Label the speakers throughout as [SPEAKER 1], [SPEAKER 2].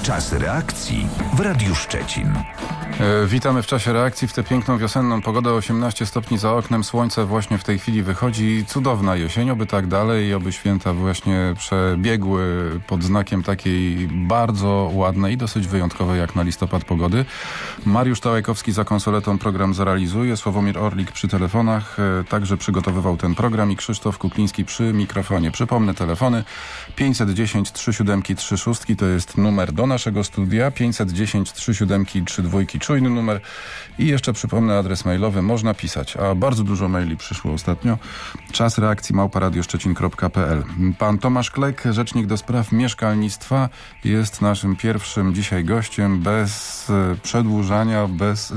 [SPEAKER 1] Czas reakcji w Radiu Szczecin.
[SPEAKER 2] Witamy w czasie reakcji w tę piękną wiosenną pogodę. 18 stopni za oknem, słońce właśnie w tej chwili wychodzi. Cudowna jesień, oby tak dalej i oby święta właśnie przebiegły pod znakiem takiej bardzo ładnej i dosyć wyjątkowej jak na listopad pogody. Mariusz Tałajkowski za konsoletą program zrealizuje, Sławomir Orlik przy telefonach także przygotowywał ten program i Krzysztof Kukliński przy mikrofonie. Przypomnę telefony 510 37 36 to jest numer do naszego studia, 510 37 32 czujny numer i jeszcze przypomnę adres mailowy, można pisać, a bardzo dużo maili przyszło ostatnio. Czas reakcji @radioszczecin.pl. Pan Tomasz Klek, rzecznik do spraw mieszkalnictwa, jest naszym pierwszym dzisiaj gościem. Bez przedłużania, bez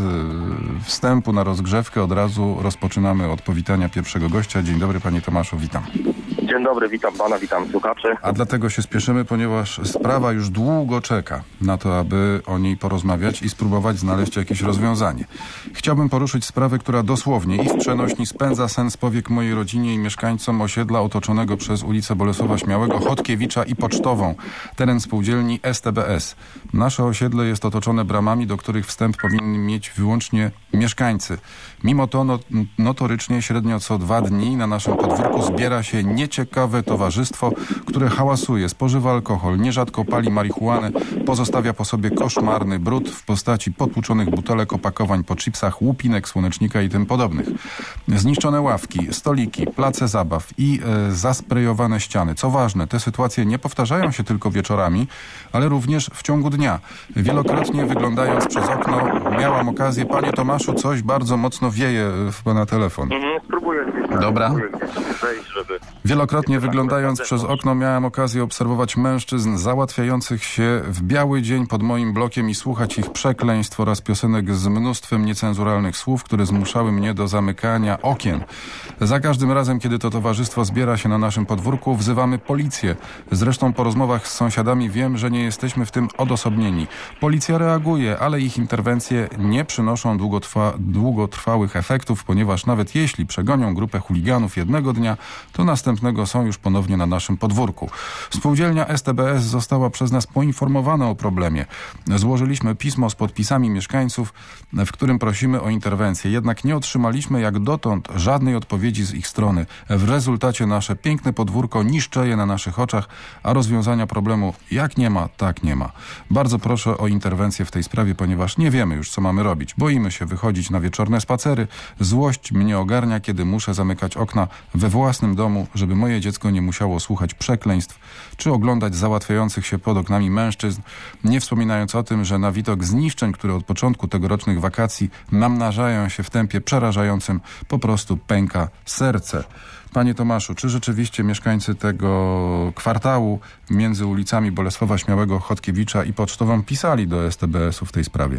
[SPEAKER 2] wstępu na rozgrzewkę od razu rozpoczynamy od powitania pierwszego gościa. Dzień dobry, panie Tomaszu, witam.
[SPEAKER 3] Dzień dobry, witam pana, witam słuchaczy.
[SPEAKER 2] A dlatego się spieszymy, ponieważ sprawa już długo czeka na to, aby o niej porozmawiać i spróbować znaleźć jakieś rozwiązanie. Chciałbym poruszyć sprawę, która dosłownie i w przenośni spędza sen z powiek mojej rodzinie i mieszkańcom osiedla otoczonego przez ulicę Bolesława Śmiałego, Chodkiewicza i Pocztową, teren spółdzielni STBS. Nasze osiedle jest otoczone bramami, do których wstęp powinni mieć wyłącznie mieszkańcy. Mimo to notorycznie średnio co 2 dni na naszym podwórku zbiera się nieciekawe towarzystwo, które hałasuje, spożywa alkohol, nierzadko pali marihuanę, pozostawia po sobie koszmarny brud w postaci potłuczonych butelek, opakowań po chipsach, łupinek, słonecznika i tym podobnych. Zniszczone ławki, stoliki, place zabaw i zasprejowane ściany. Co ważne, te sytuacje nie powtarzają się tylko wieczorami, ale również w ciągu dnia. Wielokrotnie wyglądając przez okno miałam okazję, panie Tomaszu, coś bardzo mocno wieje w pana telefon.
[SPEAKER 3] Spróbuję.
[SPEAKER 2] Dobra.
[SPEAKER 3] Wejść, żeby...
[SPEAKER 2] Wielokrotnie wyglądając przez okno miałem okazję obserwować mężczyzn załatwiających się w biały dzień pod moim blokiem i słuchać ich przekleństw oraz piosenek z mnóstwem niecenzuralnych słów, które zmuszały mnie do zamykania okien. Za każdym razem, kiedy to towarzystwo zbiera się na naszym podwórku, wzywamy policję. Zresztą po rozmowach z sąsiadami wiem, że nie jesteśmy w tym odosobnieni. Policja reaguje, ale ich interwencje nie przynoszą długotrwałych efektów, ponieważ nawet jeśli przegonią grupę chuliganów jednego dnia, to następnego są już ponownie na naszym podwórku. Spółdzielnia STBS została przez nas poinformowana o problemie. Złożyliśmy pismo z podpisami mieszkańców, w którym prosimy o interwencję. Jednak nie otrzymaliśmy jak dotąd żadnej odpowiedzi z ich strony. W rezultacie nasze piękne podwórko niszczeje na naszych oczach, a rozwiązania problemu jak nie ma, tak nie ma. Bardzo proszę o interwencję w tej sprawie, ponieważ nie wiemy już, co mamy robić. Boimy się wychodzić na wieczorne spacery. Złość mnie ogarnia, kiedy muszę zamykać okna we własnym domu, żeby moje dziecko nie musiało słuchać przekleństw czy oglądać załatwiających się pod oknami mężczyzn, nie wspominając o tym, że na widok zniszczeń, które od początku tegorocznych wakacji namnażają się w tempie przerażającym, po prostu pęka serce. Panie Tomaszu, czy rzeczywiście mieszkańcy tego kwartału między ulicami Bolesława Śmiałego, Chodkiewicza i Pocztową pisali do STBS-u w tej sprawie?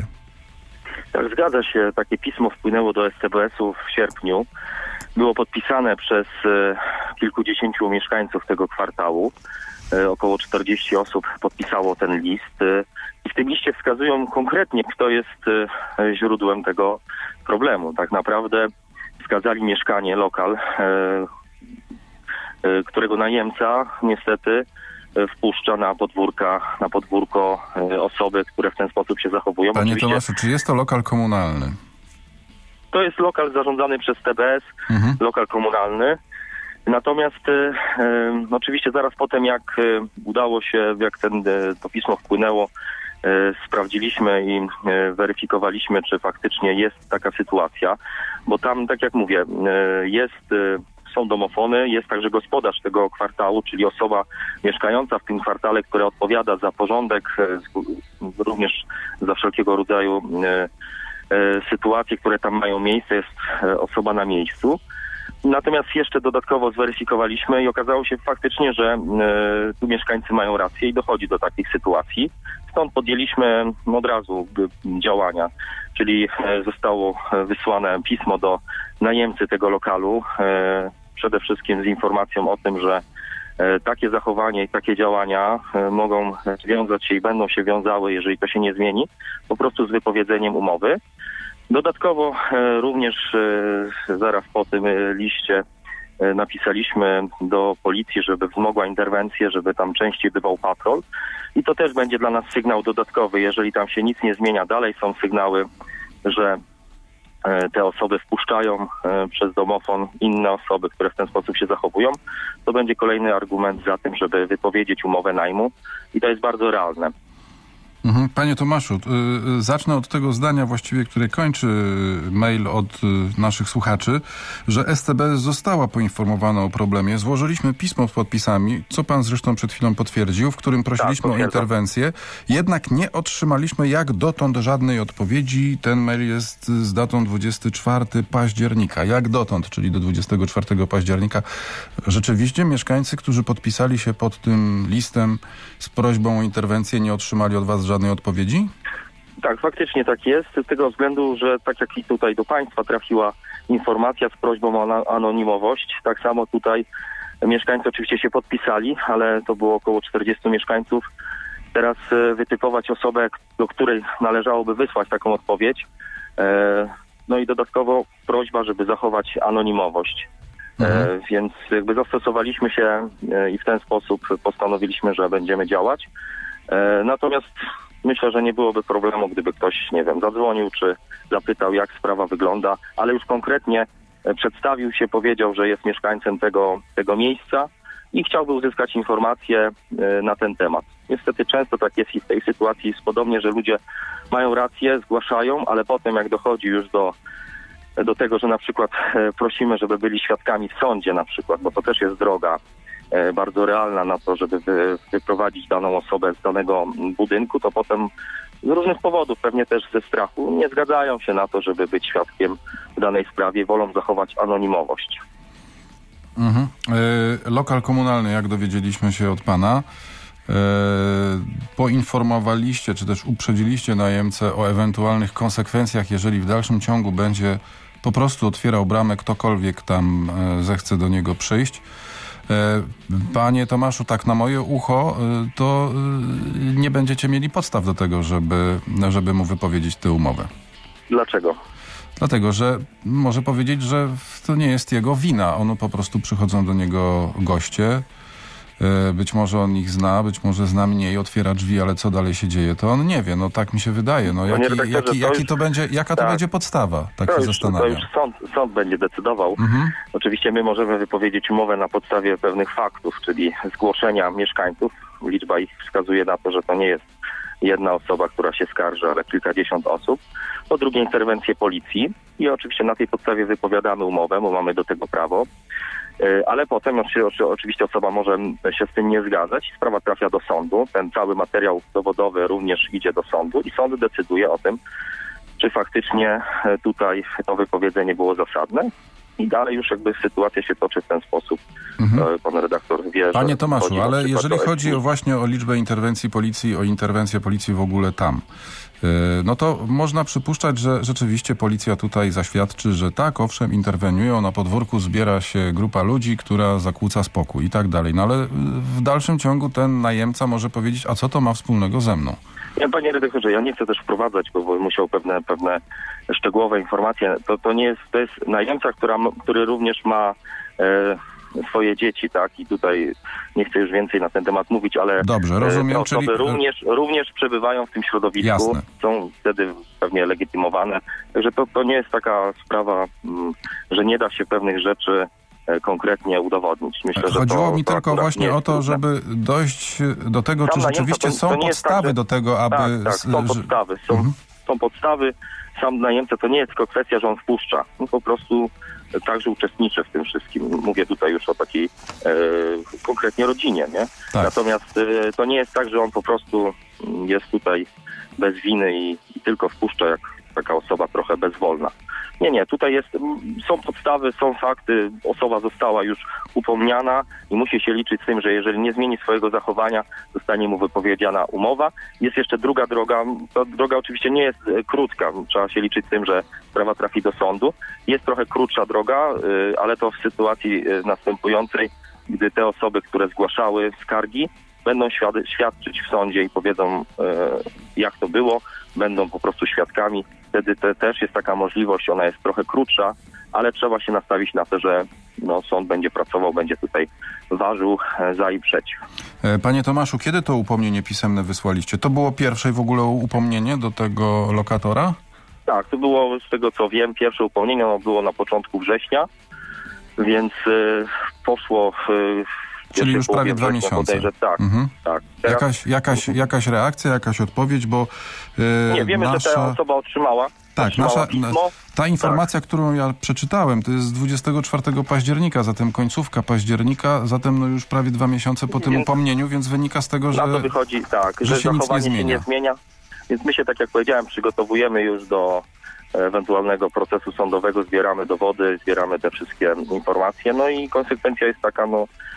[SPEAKER 3] Tak, zgadza się. Takie pismo wpłynęło do STBS-u w sierpniu. Było podpisane przez kilkudziesięciu mieszkańców tego kwartału. Około 40 osób podpisało ten list. I w tym liście wskazują konkretnie, kto jest źródłem tego problemu. Tak naprawdę wskazali mieszkanie, lokal, którego najemca niestety wpuszcza na podwórko osoby, które w ten sposób się zachowują.
[SPEAKER 2] Panie
[SPEAKER 3] Oczywiście,
[SPEAKER 2] Tomaszu, czy jest to lokal komunalny? To
[SPEAKER 3] jest lokal zarządzany przez TBS, lokal komunalny. Natomiast oczywiście zaraz potem, jak udało się, jak to pismo wpłynęło, sprawdziliśmy i weryfikowaliśmy, czy faktycznie jest taka sytuacja, bo tam, tak jak mówię, są domofony, jest także gospodarz tego kwartału, czyli osoba mieszkająca w tym kwartale, która odpowiada za porządek, również za wszelkiego rodzaju sytuacje, które tam mają miejsce, jest osoba na miejscu. Natomiast jeszcze dodatkowo zweryfikowaliśmy i okazało się faktycznie, że tu mieszkańcy mają rację i dochodzi do takich sytuacji. Stąd podjęliśmy od razu działania, czyli zostało wysłane pismo do najemcy tego lokalu, przede wszystkim z informacją o tym, że takie zachowanie i takie działania mogą wiązać się i będą się wiązały, jeżeli to się nie zmieni, po prostu z wypowiedzeniem umowy. Dodatkowo również zaraz po tym liście napisaliśmy do policji, żeby wzmogła interwencję, żeby tam częściej bywał patrol. I to też będzie dla nas sygnał dodatkowy. Jeżeli tam się nic nie zmienia, dalej są sygnały, że te osoby wpuszczają przez domofon inne osoby, które w ten sposób się zachowują, to będzie kolejny argument za tym, żeby wypowiedzieć umowę najmu i to jest bardzo realne.
[SPEAKER 2] Panie Tomaszu, zacznę od tego zdania właściwie, które kończy mail od naszych słuchaczy, że STB została poinformowana o problemie. Złożyliśmy pismo z podpisami, co pan zresztą przed chwilą potwierdził, w którym prosiliśmy o interwencję. Jednak nie otrzymaliśmy jak dotąd żadnej odpowiedzi. Ten mail jest z datą 24 października. Jak dotąd, czyli do 24 października. Rzeczywiście mieszkańcy, którzy podpisali się pod tym listem z prośbą o interwencję, nie otrzymali od was żadnej odpowiedzi?
[SPEAKER 3] Tak, faktycznie tak jest, z tego względu, że tak jak i tutaj do państwa trafiła informacja z prośbą o anonimowość, tak samo tutaj mieszkańcy oczywiście się podpisali, ale to było około 40 mieszkańców. Teraz wytypować osobę, do której należałoby wysłać taką odpowiedź, no i dodatkowo prośba, żeby zachować anonimowość. Więc jakby zastosowaliśmy się i w ten sposób postanowiliśmy, że będziemy działać. Natomiast myślę, że nie byłoby problemu, gdyby ktoś, nie wiem, zadzwonił czy zapytał, jak sprawa wygląda, ale już konkretnie przedstawił się, powiedział, że jest mieszkańcem tego miejsca i chciałby uzyskać informacje na ten temat. Niestety często tak jest i w tej sytuacji jest podobnie, że ludzie mają rację, zgłaszają, ale potem jak dochodzi już do tego, że na przykład prosimy, żeby byli świadkami w sądzie na przykład, bo to też jest droga bardzo realna na to, żeby wyprowadzić daną osobę z danego budynku, to potem z różnych powodów, pewnie też ze strachu, nie zgadzają się na to, żeby być świadkiem w danej sprawie, wolą zachować anonimowość.
[SPEAKER 2] Lokal komunalny, jak dowiedzieliśmy się od pana, poinformowaliście, czy też uprzedziliście najemcę o ewentualnych konsekwencjach, jeżeli w dalszym ciągu będzie po prostu otwierał bramę, ktokolwiek tam zechce do niego przyjść. Panie Tomaszu, tak na moje ucho, to nie będziecie mieli podstaw do tego, żeby mu wypowiedzieć tę umowę.
[SPEAKER 3] Dlaczego?
[SPEAKER 2] Dlatego, że może powiedzieć, że to nie jest jego wina. Ono po prostu przychodzą do niego goście. Być może on ich zna, być może zna mniej, otwiera drzwi, ale co dalej się dzieje, to on nie wie. No tak mi się wydaje. No, jaka to będzie podstawa? Tak się zastanawiam.
[SPEAKER 3] To już sąd będzie decydował. Oczywiście my możemy wypowiedzieć umowę na podstawie pewnych faktów, czyli zgłoszenia mieszkańców. Liczba ich wskazuje na to, że to nie jest jedna osoba, która się skarży, ale kilkadziesiąt osób. Po drugie interwencję policji i oczywiście na tej podstawie wypowiadamy umowę, bo mamy do tego prawo. Ale potem oczywiście osoba może się z tym nie zgadzać. Sprawa trafia do sądu. Ten cały materiał dowodowy również idzie do sądu i sąd decyduje o tym, czy faktycznie tutaj to wypowiedzenie było zasadne. I dalej już jakby sytuacja się toczy w ten sposób. Pan redaktor wie,
[SPEAKER 2] Panie Tomaszu, ale jeżeli chodzi właśnie o liczbę interwencji policji, o interwencję policji w ogóle tam, no to można przypuszczać, że rzeczywiście policja tutaj zaświadczy, że tak, owszem, interweniują, na podwórku zbiera się grupa ludzi, która zakłóca spokój i tak dalej. No ale w dalszym ciągu ten najemca może powiedzieć, a co to ma wspólnego ze mną?
[SPEAKER 3] Panie redaktorze, ja nie chcę też wprowadzać, bo musiał pewne szczegółowe informacje. To jest najemca, który również ma swoje dzieci, tak? I tutaj nie chcę już więcej na ten temat mówić, ale
[SPEAKER 2] dobrze, rozumiem,
[SPEAKER 3] te osoby również przebywają w tym środowisku.
[SPEAKER 2] Jasne.
[SPEAKER 3] Są wtedy pewnie legitymowane. Także to nie jest taka sprawa, że nie da się pewnych rzeczy konkretnie udowodnić. Myślę, że
[SPEAKER 2] chodziło mi tylko właśnie o to, żeby dojść do tego, czy rzeczywiście są podstawy do tego, aby...
[SPEAKER 3] Tak, są podstawy. Są podstawy. Sam najemca to nie jest tylko kwestia, że on wpuszcza. On po prostu także uczestniczy w tym wszystkim. Mówię tutaj już o takiej konkretnie rodzinie, nie? Tak. Natomiast to nie jest tak, że on po prostu jest tutaj bez winy i tylko wpuszcza jak taka osoba trochę bezwolna. Nie, tutaj są podstawy, są fakty, osoba została już upomniana i musi się liczyć z tym, że jeżeli nie zmieni swojego zachowania, zostanie mu wypowiedziana umowa. Jest jeszcze druga droga, ta droga oczywiście nie jest krótka, trzeba się liczyć z tym, że sprawa trafi do sądu. Jest trochę krótsza droga, ale to w sytuacji następującej, gdy te osoby, które zgłaszały skargi, będą świadczyć w sądzie i powiedzą, jak to było, będą po prostu świadkami. Wtedy też jest taka możliwość, ona jest trochę krótsza, ale trzeba się nastawić na to, że sąd będzie pracował, będzie tutaj ważył za i przeciw.
[SPEAKER 2] Panie Tomaszu, kiedy to upomnienie pisemne wysłaliście? To było pierwsze w ogóle upomnienie do tego lokatora?
[SPEAKER 3] Tak, to było, z tego co wiem, pierwsze upomnienie, było na początku września, więc poszło
[SPEAKER 2] czyli już prawie 2 miesiące.
[SPEAKER 3] Tak, tak. Teraz...
[SPEAKER 2] Jakaś reakcja, jakaś odpowiedź, bo
[SPEAKER 3] nie, wiemy, że ta osoba otrzymała.
[SPEAKER 2] Tak, ta informacja, którą ja przeczytałem, to jest z 24 października, zatem końcówka października, zatem już prawie 2 miesiące po tym upomnieniu, więc wynika z tego, że
[SPEAKER 3] na to wychodzi, że
[SPEAKER 2] się nic
[SPEAKER 3] nie zmienia. Więc my się, tak jak powiedziałem, przygotowujemy już do ewentualnego procesu sądowego, zbieramy dowody, zbieramy te wszystkie informacje, i konsekwencja jest taka,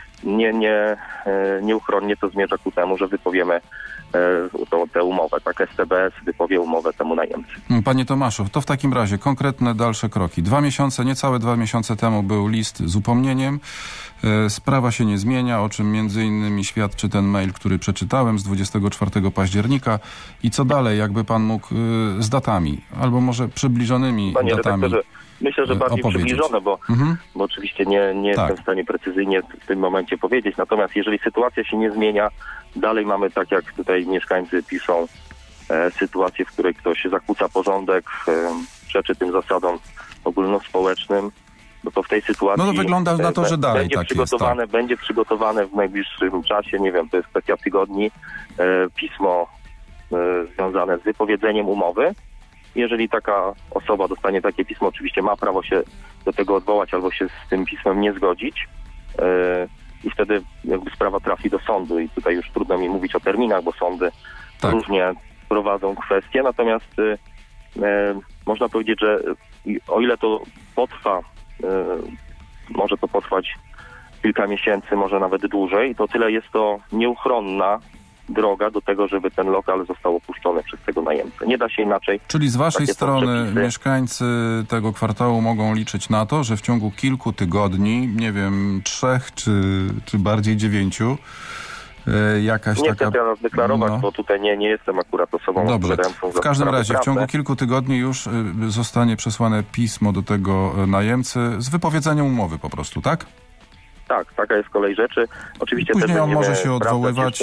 [SPEAKER 3] nieuchronnie to zmierza ku temu, że wypowiemy tę umowę. Tak, STBS wypowie umowę temu najemcy.
[SPEAKER 2] Panie Tomaszu, to w takim razie konkretne dalsze kroki. Niecałe 2 miesiące temu był list z upomnieniem. Sprawa się nie zmienia, o czym między innymi świadczy ten mail, który przeczytałem z 24 października. I co dalej, jakby pan mógł z datami, albo może przybliżonymi
[SPEAKER 3] Panie
[SPEAKER 2] datami
[SPEAKER 3] myślę, że bardziej przybliżone, bo oczywiście nie jestem w stanie precyzyjnie w tym momencie powiedzieć. Natomiast jeżeli sytuacja się nie zmienia, dalej mamy, tak jak tutaj mieszkańcy piszą, sytuację, w której ktoś zakłóca porządek, przeczy tym zasadom ogólnospołecznym, to w tej sytuacji
[SPEAKER 2] to wygląda na to, że dalej
[SPEAKER 3] będzie
[SPEAKER 2] tak
[SPEAKER 3] przygotowane,
[SPEAKER 2] jest, tak.
[SPEAKER 3] Będzie przygotowane w najbliższym czasie, nie wiem, to jest kwestia tygodni, pismo związane z wypowiedzeniem umowy. Jeżeli taka osoba dostanie takie pismo, oczywiście ma prawo się do tego odwołać albo się z tym pismem nie zgodzić i wtedy jakby sprawa trafi do sądu i tutaj już trudno mi mówić o terminach, bo sądy różnie prowadzą kwestie, natomiast można powiedzieć, że o ile to potrwa, może to potrwać kilka miesięcy, może nawet dłużej, to tyle jest to nieuchronna droga do tego, żeby ten lokal został opuszczony przez tego najemcę. Nie da się inaczej.
[SPEAKER 2] Czyli z waszej strony mieszkańcy tego kwartału mogą liczyć na to, że w ciągu kilku tygodni, nie wiem, 3 czy bardziej 9, jakaś
[SPEAKER 3] nie
[SPEAKER 2] taka...
[SPEAKER 3] chcę teraz deklarować, bo tutaj nie jestem akurat osobą odpowiadającą za
[SPEAKER 2] w każdym razie
[SPEAKER 3] prawne.
[SPEAKER 2] w ciągu kilku tygodni już zostanie przesłane pismo do tego najemcy z wypowiedzeniem umowy po prostu, tak?
[SPEAKER 3] Tak, taka jest kolej rzeczy. Oczywiście
[SPEAKER 2] później
[SPEAKER 3] też
[SPEAKER 2] on może się odwoływać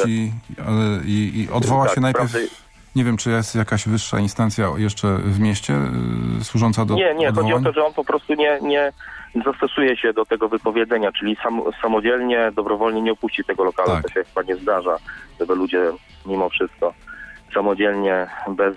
[SPEAKER 2] i odwoła się najpierw... Nie wiem, czy jest jakaś wyższa instancja jeszcze w mieście służąca do
[SPEAKER 3] Nie,
[SPEAKER 2] odwołań?
[SPEAKER 3] chodzi o to, że on po prostu nie zastosuje się do tego wypowiedzenia, czyli samodzielnie, dobrowolnie nie opuści tego lokalu.
[SPEAKER 2] Tak.
[SPEAKER 3] To się chyba nie zdarza, żeby ludzie mimo wszystko samodzielnie,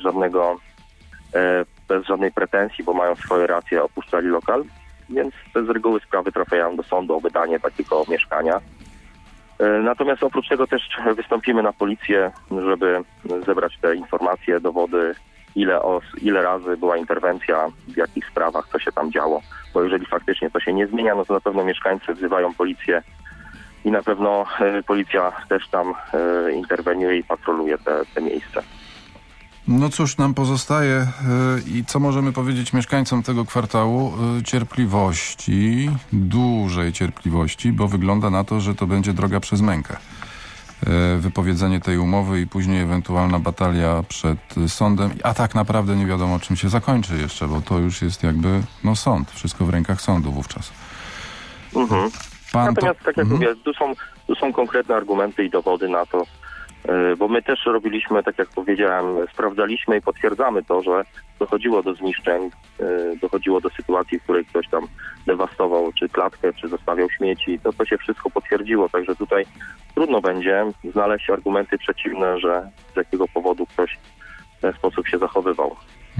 [SPEAKER 3] bez żadnej pretensji, bo mają swoje racje, opuszczali lokal. Więc z reguły sprawy trafiają do sądu o wydanie takiego mieszkania. Natomiast oprócz tego też wystąpimy na policję, żeby zebrać te informacje, dowody, ile razy była interwencja, w jakich sprawach, co się tam działo. Bo jeżeli faktycznie to się nie zmienia, to na pewno mieszkańcy wzywają policję i na pewno policja też tam interweniuje i patroluje te miejsce.
[SPEAKER 2] No cóż, nam pozostaje i co możemy powiedzieć mieszkańcom tego kwartału? Cierpliwości, dużej cierpliwości, bo wygląda na to, że to będzie droga przez mękę. Wypowiedzenie tej umowy i później ewentualna batalia przed sądem, a tak naprawdę nie wiadomo, czym się zakończy jeszcze, bo to już jest jakby sąd, wszystko w rękach sądu wówczas.
[SPEAKER 3] Natomiast tak jak mówię, tu są konkretne argumenty i dowody na to, bo my też robiliśmy, tak jak powiedziałem, sprawdzaliśmy i potwierdzamy to, że dochodziło do zniszczeń, dochodziło do sytuacji, w której ktoś tam dewastował czy klatkę, czy zostawiał śmieci. To się wszystko potwierdziło, także tutaj trudno będzie znaleźć argumenty przeciwne, że z jakiego powodu ktoś w ten sposób się zachowywał.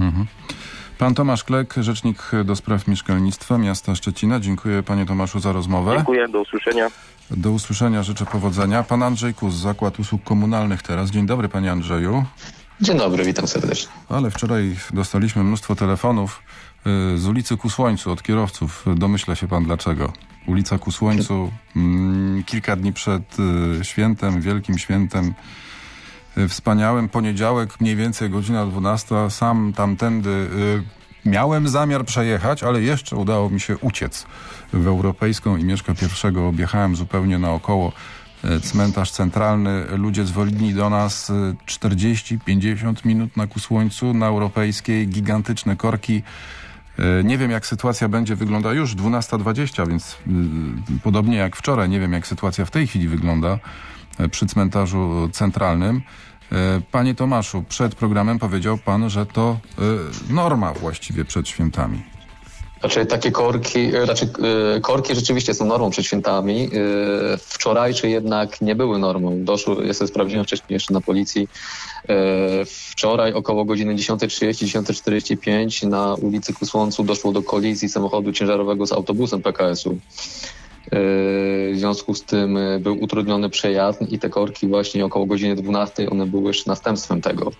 [SPEAKER 2] Pan Tomasz Klek, rzecznik do spraw mieszkalnictwa miasta Szczecina. Dziękuję panie Tomaszu za rozmowę.
[SPEAKER 3] Dziękuję, do usłyszenia.
[SPEAKER 2] Do usłyszenia, życzę powodzenia. Pan Andrzej Kus, Zakład Usług Komunalnych teraz. Dzień dobry panie Andrzeju.
[SPEAKER 4] Dzień dobry, witam serdecznie.
[SPEAKER 2] Ale wczoraj dostaliśmy mnóstwo telefonów z ulicy Ku Słońcu od kierowców. Domyśla się pan dlaczego. Ulica Ku Słońcu kilka dni przed świętem, wielkim świętem, wspaniałym, poniedziałek, mniej więcej godzina 12. Sam tamtędy miałem zamiar przejechać, ale jeszcze udało mi się uciec w Europejską i Mieszka I. Objechałem zupełnie naokoło cmentarz centralny. Ludzie zwolnili do nas 40-50 minut na Ku Słońcu, na Europejskiej, gigantyczne korki. Nie wiem, jak sytuacja będzie wyglądała już 12:20, więc podobnie jak wczoraj, nie wiem, jak sytuacja w tej chwili wygląda przy cmentarzu centralnym. Panie Tomaszu, przed programem powiedział pan, że to norma właściwie przed świętami.
[SPEAKER 4] Takie korki rzeczywiście są normą przed świętami. Wczorajsze jednak nie były normą. Ja sobie sprawdziłem wcześniej jeszcze na policji. Wczoraj około godziny 10:30, 10:45 na ulicy Ku Słońcu doszło do kolizji samochodu ciężarowego z autobusem PKS-u. W związku z tym był utrudniony przejazd i te korki właśnie około godziny 12 one były już następstwem tego.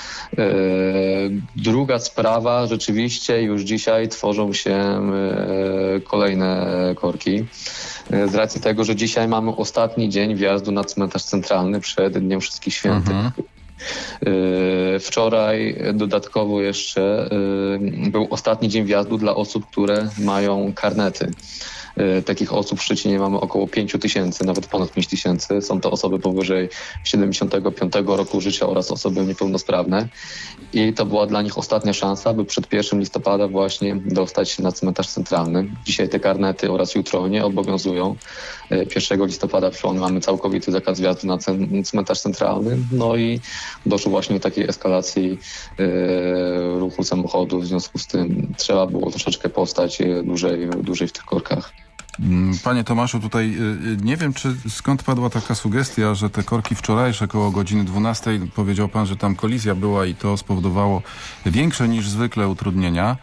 [SPEAKER 4] Druga sprawa, rzeczywiście już dzisiaj tworzą się kolejne korki. Z racji tego, że dzisiaj mamy ostatni dzień wjazdu na cmentarz centralny przed Dniem Wszystkich Świętych. Wczoraj dodatkowo jeszcze był ostatni dzień wjazdu dla osób, które mają karnety. Takich osób w Szczecinie mamy około 5 000, nawet ponad 5 000. Są to osoby powyżej 75 roku życia oraz osoby niepełnosprawne. I to była dla nich ostatnia szansa, by przed 1 listopada właśnie dostać się na cmentarz centralny. Dzisiaj te karnety oraz jutro nie obowiązują. 1 listopada mamy całkowity zakaz wjazdu na cmentarz centralny. No i doszło właśnie do takiej eskalacji ruchu samochodu. W związku z tym trzeba było troszeczkę postać dłużej w tych korkach.
[SPEAKER 2] Panie Tomaszu, tutaj nie wiem, skąd padła taka sugestia, że te korki wczorajsze koło godziny 12, powiedział pan, że tam kolizja była i to spowodowało większe niż zwykle utrudnienia,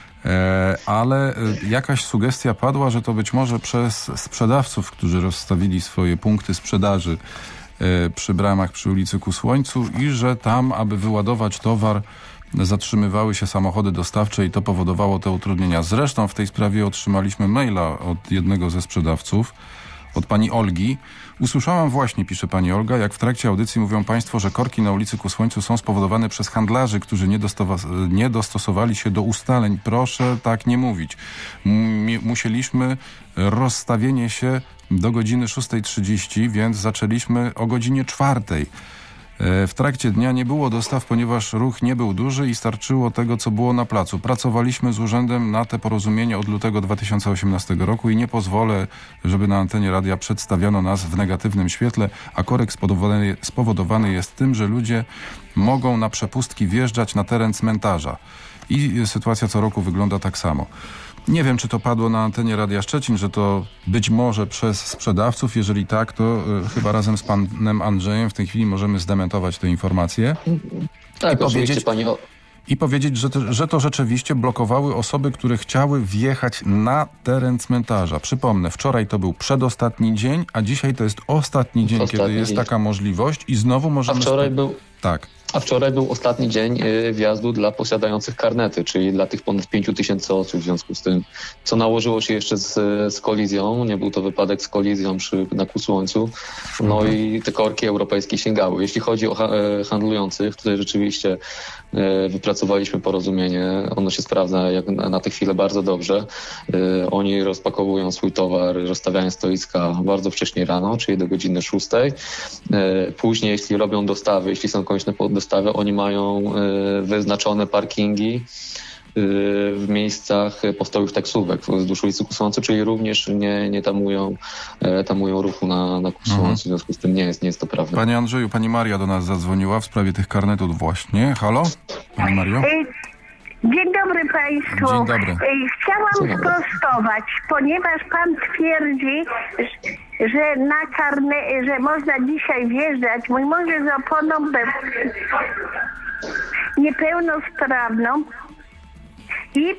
[SPEAKER 2] ale jakaś sugestia padła, że to być może przez sprzedawców, którzy rozstawili swoje punkty sprzedaży przy bramach przy ulicy Ku Słońcu i że tam, aby wyładować towar, zatrzymywały się samochody dostawcze i to powodowało te utrudnienia. Zresztą w tej sprawie otrzymaliśmy maila od jednego ze sprzedawców, od pani Olgi. Usłyszałam właśnie, pisze pani Olga, jak w trakcie audycji mówią państwo, że korki na ulicy Ku Słońcu są spowodowane przez handlarzy, którzy nie dostosowali się do ustaleń. Proszę tak nie mówić. Musieliśmy rozstawienie się do godziny 6:30, więc zaczęliśmy o godzinie 4:00. W trakcie dnia nie było dostaw, ponieważ ruch nie był duży i starczyło tego, co było na placu. Pracowaliśmy z urzędem na te porozumienie od lutego 2018 roku i nie pozwolę, żeby na antenie radia przedstawiano nas w negatywnym świetle, a korek spowodowany jest tym, że ludzie mogą na przepustki wjeżdżać na teren cmentarza. I sytuacja co roku wygląda tak samo. Nie wiem, czy to padło na antenie Radia Szczecin, że to być może przez sprzedawców. Jeżeli tak, to chyba razem z panem Andrzejem w tej chwili możemy zdementować tę informację.
[SPEAKER 4] Tak, oczywiście
[SPEAKER 2] I powiedzieć, że to rzeczywiście blokowały osoby, które chciały wjechać na teren cmentarza. Przypomnę, wczoraj to był przedostatni dzień, a dzisiaj to jest ostatni dzień, kiedy jest taka możliwość i znowu możemy...
[SPEAKER 4] A wczoraj był ostatni dzień wjazdu dla posiadających karnety, czyli dla tych ponad 5 000 osób w związku z tym, co nałożyło się jeszcze z kolizją. Nie był to wypadek z kolizją na Ku Słońcu. No i te korki europejskie sięgały. Jeśli chodzi o handlujących, tutaj rzeczywiście wypracowaliśmy porozumienie. Ono się sprawdza jak na tę chwilę bardzo dobrze. Oni rozpakowują swój towar, rozstawiają stoiska bardzo wcześnie rano, czyli do godziny 6:00. Później, jeśli robią dostawy, jeśli są konieczne dostawy, oni mają wyznaczone parkingi w miejscach postojowych taksówek wzdłuż ulicy Ku Słońcu, czyli również nie tamują ruchu na Ku Słońcu. W związku z tym nie jest to prawda.
[SPEAKER 2] Panie Andrzeju, pani Maria do nas zadzwoniła w sprawie tych karnetów właśnie. Halo? Pani Mario?
[SPEAKER 5] Dzień dobry państwu.
[SPEAKER 2] Dzień dobry.
[SPEAKER 5] Chciałam sprostować, ponieważ pan twierdzi, że można dzisiaj wjeżdżać. Mój mąż jest oponą niepełnosprawną i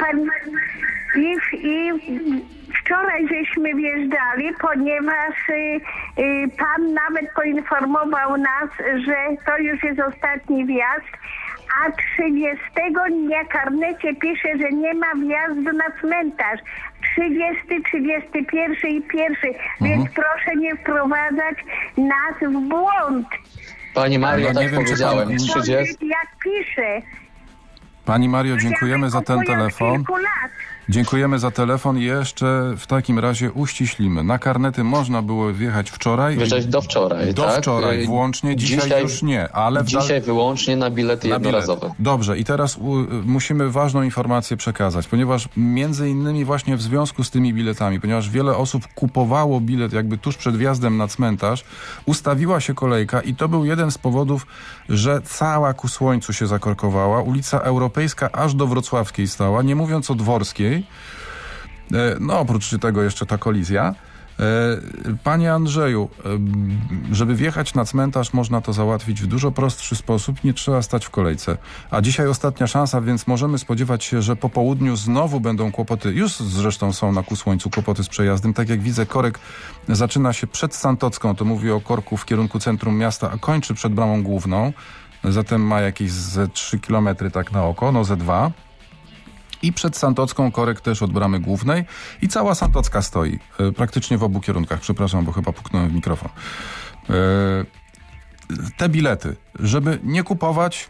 [SPEAKER 5] wczoraj żeśmy wjeżdżali, ponieważ pan nawet poinformował nas, że to już jest ostatni wjazd, a 30 na karnecie pisze, że nie ma wjazdu na cmentarz. 30, 31 i 1. Więc proszę nie wprowadzać nas w błąd.
[SPEAKER 4] Pani Mario, tak powiedziałem.
[SPEAKER 5] 30... Jak pisze.
[SPEAKER 2] Pani Mario, dziękujemy za ten telefon. Dziękujemy za telefon. Jeszcze w takim razie uściślimy. Na karnety można było wjechać wczoraj.
[SPEAKER 4] Wjeżdżać do wczoraj,
[SPEAKER 2] Do
[SPEAKER 4] tak?
[SPEAKER 2] wczoraj włącznie, dzisiaj już nie. Ale
[SPEAKER 4] dzisiaj wyłącznie na bilety jednorazowe.
[SPEAKER 2] Dobrze, i teraz musimy ważną informację przekazać, ponieważ między innymi właśnie w związku z tymi biletami, ponieważ wiele osób kupowało bilet jakby tuż przed wjazdem na cmentarz, ustawiła się kolejka i to był jeden z powodów, że cała ku słońcu się zakorkowała. Ulica Europejska aż do Wrocławskiej stała, nie mówiąc o Dworskiej. No oprócz tego jeszcze ta kolizja. Panie Andrzeju, żeby wjechać na cmentarz można to załatwić w dużo prostszy sposób, nie trzeba stać w kolejce. A dzisiaj ostatnia szansa, więc możemy spodziewać się, że po południu znowu będą kłopoty. Już zresztą są na ku słońcu kłopoty z przejazdem. Tak jak widzę, korek zaczyna się przed Santocką, to mówi o korku w kierunku centrum miasta, a kończy przed bramą główną. Zatem ma jakieś ze 3 kilometry tak na oko, no ze 2. I przed Santocką korek też od bramy głównej i cała Santocka stoi. Praktycznie w obu kierunkach. Przepraszam, bo chyba puknąłem w mikrofon. Te bilety, żeby nie kupować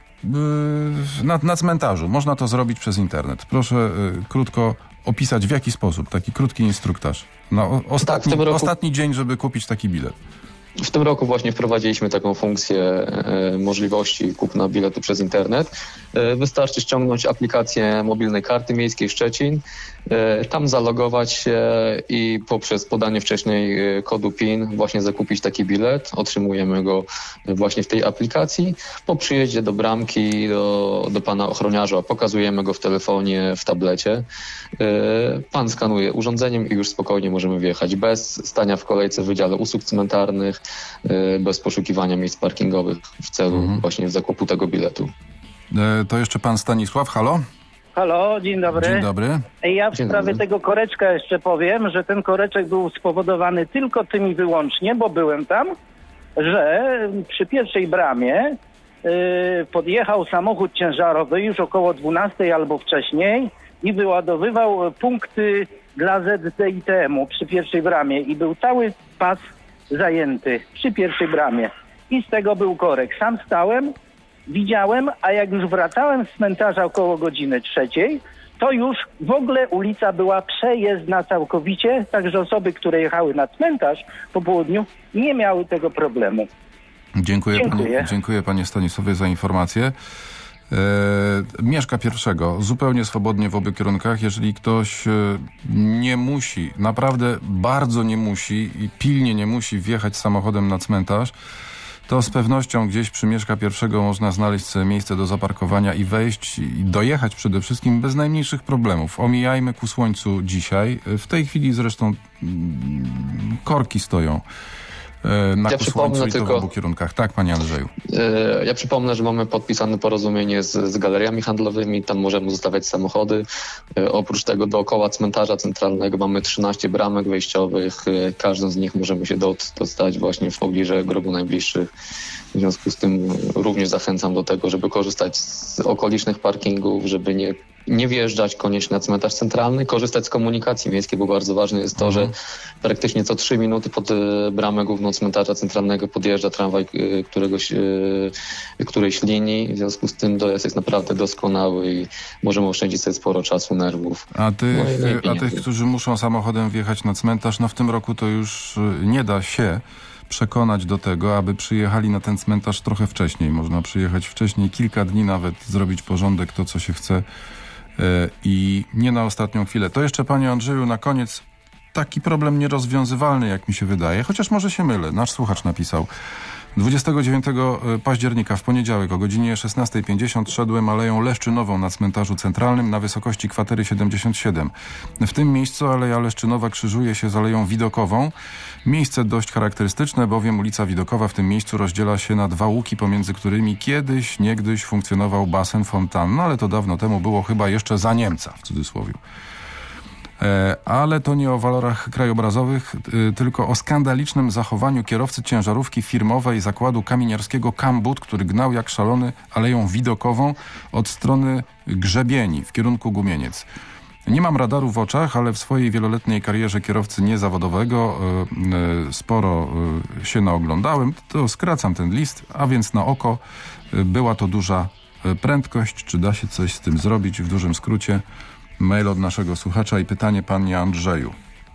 [SPEAKER 2] na cmentarzu. Można to zrobić przez internet. Proszę krótko opisać, w jaki sposób. Taki krótki instruktaż. Ostatni dzień, żeby kupić taki bilet.
[SPEAKER 4] W tym roku właśnie wprowadziliśmy taką funkcję możliwości kupna biletu przez internet. Wystarczy ściągnąć aplikację mobilnej karty miejskiej Szczecin, tam zalogować się i poprzez podanie wcześniej kodu PIN właśnie zakupić taki bilet. Otrzymujemy go właśnie w tej aplikacji. Po przyjeździe do bramki, do pana ochroniarza pokazujemy go w telefonie, w tablecie. Pan skanuje urządzeniem i już spokojnie możemy wjechać bez stania w kolejce w Wydziale Usług Cmentarnych, bez poszukiwania miejsc parkingowych w celu właśnie zakupu tego biletu.
[SPEAKER 2] To jeszcze pan Stanisław, halo?
[SPEAKER 6] Halo, dzień dobry.
[SPEAKER 2] Dzień dobry.
[SPEAKER 6] Ja w sprawie tego koreczka jeszcze powiem, że ten koreczek był spowodowany tylko tym i wyłącznie, bo byłem tam, że przy pierwszej bramie podjechał samochód ciężarowy już około 12 albo wcześniej i wyładowywał punkty dla ZDITM-u przy pierwszej bramie i był cały pas zajęty przy pierwszej bramie. I z tego był korek. Sam stałem, widziałem, a jak już wracałem z cmentarza około godziny 3, to już w ogóle ulica była przejezdna całkowicie, także osoby, które jechały na cmentarz po południu, nie miały tego problemu.
[SPEAKER 2] Dziękuję panie Stanisławie za informację. Mieszka pierwszego, zupełnie swobodnie w obu kierunkach. Jeżeli ktoś nie musi, naprawdę bardzo nie musi i pilnie nie musi wjechać samochodem na cmentarz, to z pewnością gdzieś przy Mieszka pierwszego można znaleźć sobie miejsce do zaparkowania i wejść i dojechać przede wszystkim bez najmniejszych problemów. Omijajmy ku słońcu dzisiaj. W tej chwili zresztą korki stoją na ku słońcu i to w obu kierunkach. Tak, panie Andrzeju.
[SPEAKER 4] Ja przypomnę, że mamy podpisane porozumienie z galeriami handlowymi, tam możemy zostawiać samochody. Oprócz tego dookoła cmentarza centralnego mamy 13 bramek wejściowych. Każdą z nich możemy się dostać właśnie w pobliżu grobu najbliższych. W związku z tym również zachęcam do tego, żeby korzystać z okolicznych parkingów, żeby nie wjeżdżać koniecznie na cmentarz centralny, korzystać z komunikacji miejskiej, bo bardzo ważne jest to, że praktycznie co 3 minuty pod bramę główną cmentarza centralnego podjeżdża tramwaj którejś linii. W związku z tym dojazd jest naprawdę doskonały i możemy oszczędzić sobie sporo czasu, nerwów.
[SPEAKER 2] A tych, którzy muszą samochodem wjechać na cmentarz, no w tym roku to już nie da się przekonać do tego, aby przyjechali na ten cmentarz trochę wcześniej. Można przyjechać wcześniej, kilka dni nawet, zrobić porządek, to co się chce i nie na ostatnią chwilę. To jeszcze, panie Andrzeju, na koniec taki problem nierozwiązywalny, jak mi się wydaje, chociaż może się mylę. Nasz słuchacz napisał: 29 października w poniedziałek o godzinie 16:50 szedłem Aleją Leszczynową na cmentarzu centralnym na wysokości kwatery 77. W tym miejscu Aleja Leszczynowa krzyżuje się z Aleją Widokową. Miejsce dość charakterystyczne, bowiem ulica Widokowa w tym miejscu rozdziela się na 2 łuki, pomiędzy którymi niegdyś funkcjonował basen fontanny, ale to dawno temu było chyba jeszcze za Niemca, w cudzysłowie. Ale to nie o walorach krajobrazowych, tylko o skandalicznym zachowaniu kierowcy ciężarówki firmowej zakładu kamieniarskiego Kambut, który gnał jak szalony Aleją Widokową od strony Grzebieni w kierunku Gumieniec. Nie mam radaru w oczach, ale w swojej wieloletniej karierze kierowcy niezawodowego sporo się naoglądałem. To skracam ten list, a więc na oko była to duża prędkość. Czy da się coś z tym zrobić? W dużym skrócie Mail od naszego słuchacza i pytanie, panie Andrzeju.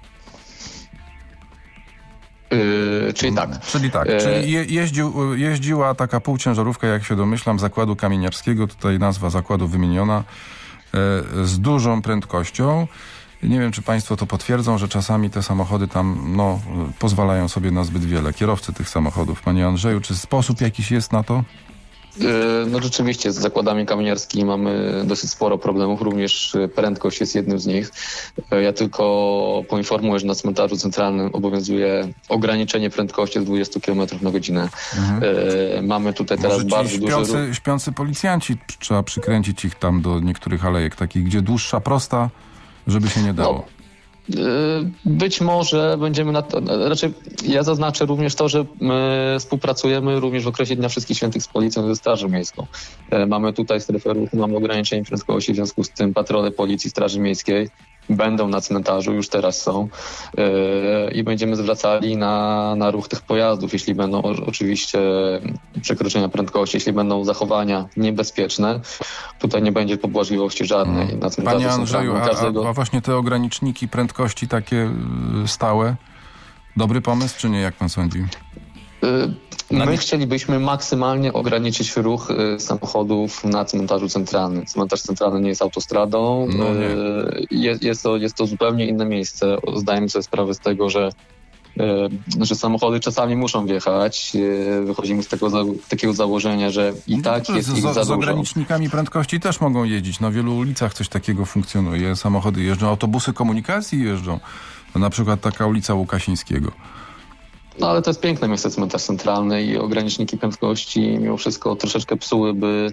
[SPEAKER 4] Czyli tak.
[SPEAKER 2] Czyli jeździła taka półciężarówka, jak się domyślam, zakładu kamieniarskiego, tutaj nazwa zakładu wymieniona, z dużą prędkością. Nie wiem, czy państwo to potwierdzą, że czasami te samochody tam pozwalają sobie na zbyt wiele. Kierowcy tych samochodów. Panie Andrzeju, czy sposób jakiś jest na to?
[SPEAKER 4] No rzeczywiście z zakładami kamieniarskimi mamy dosyć sporo problemów, również prędkość jest jednym z nich. Ja tylko poinformuję, że na cmentarzu centralnym obowiązuje ograniczenie prędkości do 20 km na godzinę. Mamy tutaj teraz bardzo duży...
[SPEAKER 2] Śpiący policjanci, trzeba przykręcić ich tam do niektórych alejek takich, gdzie dłuższa prosta, żeby się nie dało.
[SPEAKER 4] Być może będziemy raczej ja zaznaczę również to, że my współpracujemy również w okresie Dnia Wszystkich Świętych z Policją i ze Strażą Miejską. Mamy tutaj strefę ruchu, mamy ograniczenie prędkości, w związku z tym patrole Policji, Straży Miejskiej będą na cmentarzu, już teraz są i będziemy zwracali na ruch tych pojazdów, jeśli będą oczywiście przekroczenia prędkości, jeśli będą zachowania niebezpieczne, tutaj nie będzie pobłażliwości żadnej na cmentarzu.
[SPEAKER 2] Panie Andrzeju, a właśnie te ograniczniki prędkości takie stałe, dobry pomysł czy nie, jak pan sądzi?
[SPEAKER 4] My chcielibyśmy maksymalnie ograniczyć ruch samochodów na cmentarzu centralnym. Cmentarz centralny nie jest autostradą. Jest to zupełnie inne miejsce. Zdajemy sobie sprawę z tego, że samochody czasami muszą wjechać. Wychodzimy z takiego założenia, że i tak jest ich za dużo.
[SPEAKER 2] Z ogranicznikami prędkości też mogą jeździć. Na wielu ulicach coś takiego funkcjonuje. Samochody jeżdżą, autobusy komunikacji jeżdżą. Na przykład taka ulica Łukasińskiego.
[SPEAKER 4] No ale to jest piękne miejsce, cmentarz centralny i ograniczniki prędkości mimo wszystko troszeczkę psułyby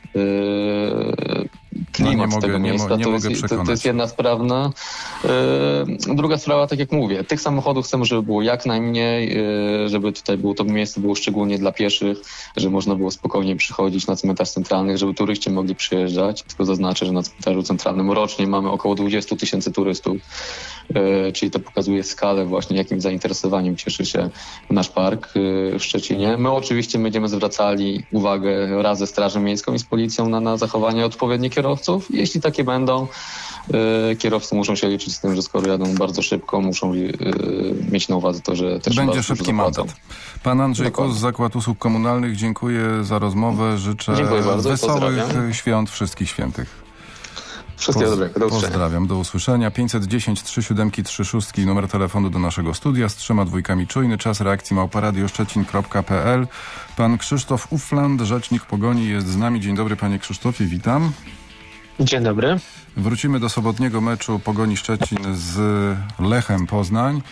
[SPEAKER 4] klimat tego miejsca. To jest jedna sprawa. Druga sprawa, tak jak mówię, tych samochodów chcemy, żeby było jak najmniej, żeby tutaj to miejsce było szczególnie dla pieszych, żeby można było spokojnie przychodzić na cmentarz centralny, żeby turyści mogli przyjeżdżać. Tylko zaznaczę, że na cmentarzu centralnym rocznie mamy około 20 000 turystów, czyli to pokazuje skalę właśnie, jakim zainteresowaniem cieszy się nasz park w Szczecinie. My oczywiście będziemy zwracali uwagę raz ze Strażą Miejską i z Policją na zachowanie odpowiednich kierowców. Jeśli takie będą, kierowcy muszą się liczyć z tym, że skoro jadą bardzo szybko, muszą mieć na uwadze to, że też
[SPEAKER 2] będzie szybki mandat. Pan Andrzej Kos z Zakład Usług Komunalnych, dziękuję za rozmowę. Życzę wesołych świąt Wszystkich Świętych.
[SPEAKER 4] Wszystkiego dobrego.
[SPEAKER 2] Pozdrawiam, do usłyszenia. 510 37 36 numer telefonu do naszego studia z 3 dwójkami czujny. Czas reakcji @radioszczecin.pl. Pan Krzysztof Ufland, rzecznik Pogoni, jest z nami. Dzień dobry, panie Krzysztofie, witam.
[SPEAKER 7] Dzień dobry.
[SPEAKER 2] Wrócimy do sobotniego meczu Pogoni Szczecin z Lechem Poznań.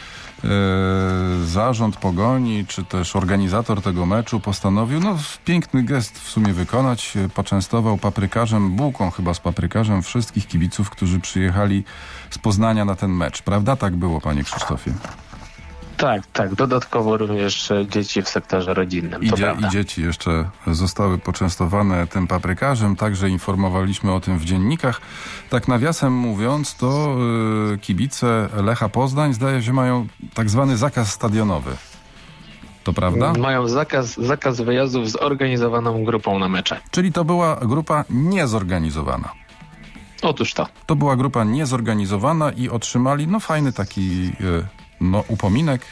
[SPEAKER 2] Zarząd Pogoni, czy też organizator tego meczu postanowił piękny gest w sumie wykonać. Poczęstował paprykarzem, bułką chyba z paprykarzem wszystkich kibiców, którzy przyjechali z Poznania na ten mecz. Prawda? Tak było, panie Krzysztofie?
[SPEAKER 7] Tak. Dodatkowo również dzieci w sektorze rodzinnym.
[SPEAKER 2] I dzieci jeszcze zostały poczęstowane tym paprykarzem. Także informowaliśmy o tym w dziennikach. Tak nawiasem mówiąc, to kibice Lecha Poznań zdaje się mają tak zwany zakaz stadionowy. To prawda?
[SPEAKER 7] Mają zakaz wyjazdów z zorganizowaną grupą na mecze.
[SPEAKER 2] Czyli to była grupa niezorganizowana.
[SPEAKER 7] Otóż to.
[SPEAKER 2] To była grupa niezorganizowana i otrzymali fajny taki... upominek,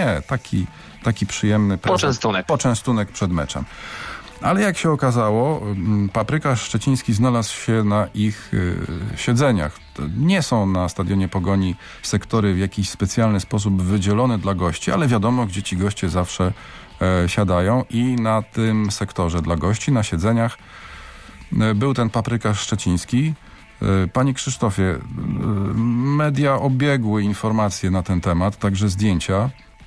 [SPEAKER 2] taki przyjemny poczęstunek przed meczem. Ale jak się okazało, paprykarz szczeciński znalazł się na ich siedzeniach. Nie są na stadionie Pogoni sektory w jakiś specjalny sposób wydzielone dla gości, ale wiadomo, gdzie ci goście zawsze siadają i na tym sektorze dla gości, na siedzeniach był ten paprykarz szczeciński. Panie Krzysztofie, media obiegły informacje na ten temat, także zdjęcia.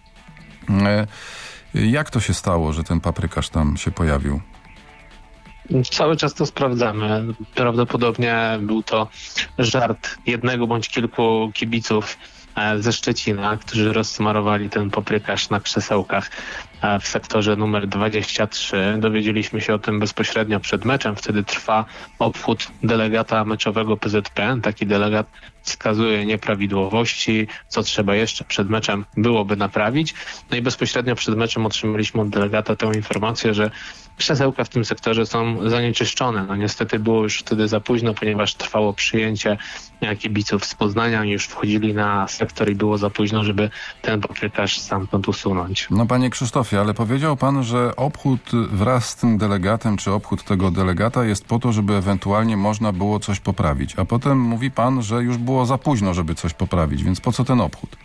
[SPEAKER 2] Jak to się stało, że ten paprykarz tam się pojawił?
[SPEAKER 7] Cały czas to sprawdzamy. Prawdopodobnie był to żart jednego bądź kilku kibiców ze Szczecina, którzy rozsmarowali ten paprykarz na krzesełkach w sektorze numer 23. Dowiedzieliśmy się o tym bezpośrednio przed meczem. Wtedy trwa obchód delegata meczowego PZPN. Taki delegat wskazuje nieprawidłowości, co trzeba jeszcze przed meczem byłoby naprawić. No i bezpośrednio przed meczem otrzymaliśmy od delegata tę informację, że krzesełka w tym sektorze są zanieczyszczone. No niestety było już wtedy za późno, ponieważ trwało przyjęcie kibiców z Poznania. Oni już wchodzili na sektor i było za późno, żeby ten paprykarz stamtąd usunąć.
[SPEAKER 2] No panie Krzysztofie, ale powiedział pan, że obchód wraz z tym delegatem, czy obchód tego delegata jest po to, żeby ewentualnie można było coś poprawić. A potem mówi pan, że już było za późno, żeby coś poprawić, więc po co ten obchód?